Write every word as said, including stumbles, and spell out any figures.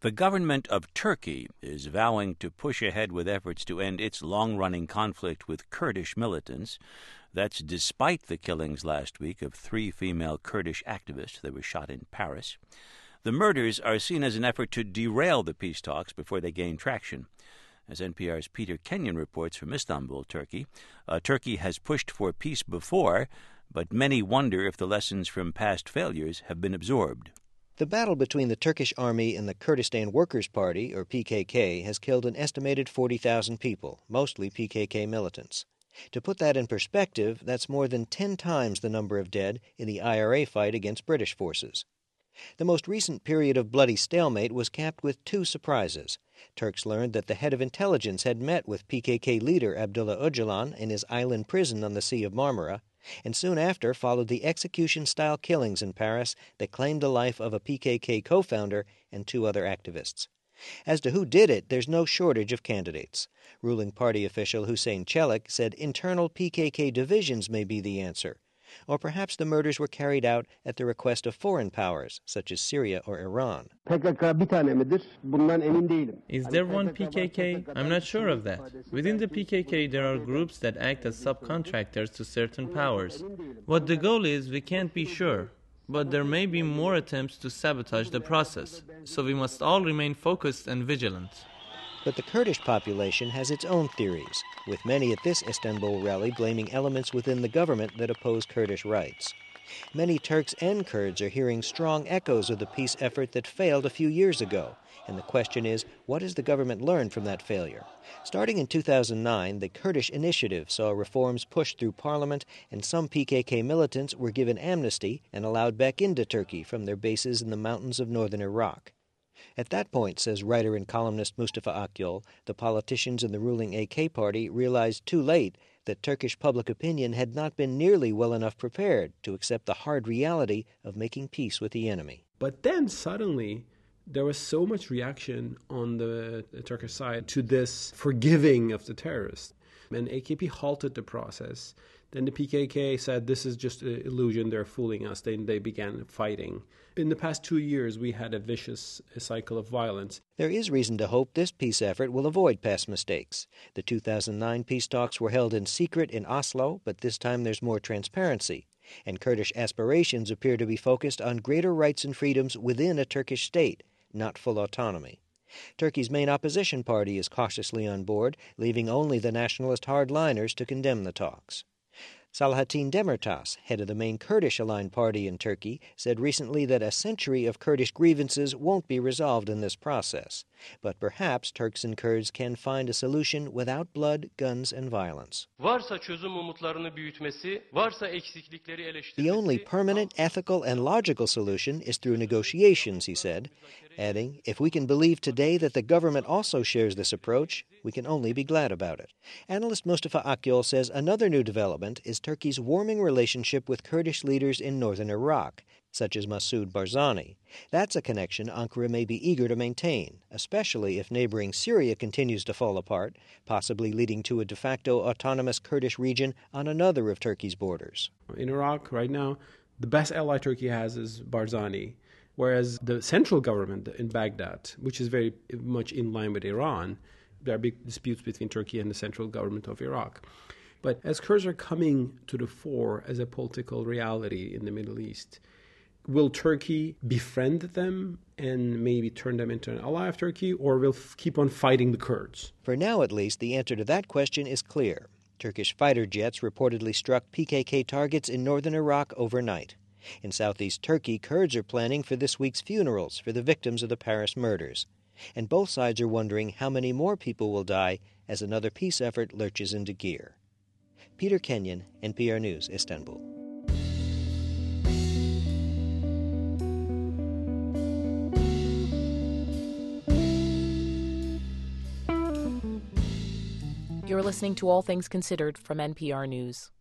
The government of Turkey is vowing to push ahead with efforts to end its long-running conflict with Kurdish militants. That's despite the killings last week of three female Kurdish activists that were shot in Paris. The murders are seen as an effort to derail the peace talks before they gain traction. As N P R's Peter Kenyon reports from Istanbul, Turkey, uh, Turkey has pushed for peace before, but many wonder if the lessons from past failures have been absorbed. The battle between the Turkish army and the Kurdistan Workers' Party, or P K K, has killed an estimated forty thousand people, mostly P K K militants. To put that in perspective, that's more than ten times the number of dead in the I R A fight against British forces. The most recent period of bloody stalemate was capped with two surprises. Turks learned that the head of intelligence had met with P K K leader Abdullah Öcalan in his island prison on the Sea of Marmara, and soon after followed the execution-style killings in Paris that claimed the life of a P K K co-founder and two other activists. As to who did it, there's no shortage of candidates. Ruling party official Hussein Çelik said internal P K K divisions may be the answer. Or perhaps the murders were carried out at the request of foreign powers, such as Syria or Iran. Is there one P K K? I'm not sure of that. Within the P K K, there are groups that act as subcontractors to certain powers. What the goal is, we can't be sure. But there may be more attempts to sabotage the process, so we must all remain focused and vigilant. But the Kurdish population has its own theories, with many at this Istanbul rally blaming elements within the government that oppose Kurdish rights. Many Turks and Kurds are hearing strong echoes of the peace effort that failed a few years ago, and the question is, what has the government learned from that failure? Starting in two thousand nine, the Kurdish Initiative saw reforms pushed through parliament, and some P K K militants were given amnesty and allowed back into Turkey from their bases in the mountains of northern Iraq. At that point, says writer and columnist Mustafa Akyol, the politicians in the ruling A K party realized too late that Turkish public opinion had not been nearly well enough prepared to accept the hard reality of making peace with the enemy. But then suddenly there was so much reaction on the, the Turkish side to this forgiving of the terrorists. And A K P halted the process. Then the P K K said this is just an illusion, they're fooling us. Then they began fighting. In the past two years, we had a vicious cycle of violence. There is reason to hope this peace effort will avoid past mistakes. The two thousand nine peace talks were held in secret in Oslo, but this time there's more transparency. And Kurdish aspirations appear to be focused on greater rights and freedoms within a Turkish state, not full autonomy. Turkey's main opposition party is cautiously on board, leaving only the nationalist hardliners to condemn the talks. Selahattin Demirtas, head of the main Kurdish-aligned party in Turkey, said recently that a century of Kurdish grievances won't be resolved in this process. But perhaps Turks and Kurds can find a solution without blood, guns, and violence. The only permanent, ethical, and logical solution is through negotiations, he said, adding, if we can believe today that the government also shares this approach, we can only be glad about it. Analyst Mustafa Akyol says another new development is Turkey's warming relationship with Kurdish leaders in northern Iraq, such as Masoud Barzani. That's a connection Ankara may be eager to maintain, especially if neighboring Syria continues to fall apart, possibly leading to a de facto autonomous Kurdish region on another of Turkey's borders. In Iraq right now, the best ally Turkey has is Barzani, whereas the central government in Baghdad, which is very much in line with Iran, there are big disputes between Turkey and the central government of Iraq. But as Kurds are coming to the fore as a political reality in the Middle East, will Turkey befriend them and maybe turn them into an ally of Turkey, or will f- keep on fighting the Kurds? For now, at least, the answer to that question is clear. Turkish fighter jets reportedly struck P K K targets in northern Iraq overnight. In southeast Turkey, Kurds are planning for this week's funerals for the victims of the Paris murders. And both sides are wondering how many more people will die as another peace effort lurches into gear. Peter Kenyon, N P R News, Istanbul. You're listening to All Things Considered from N P R News.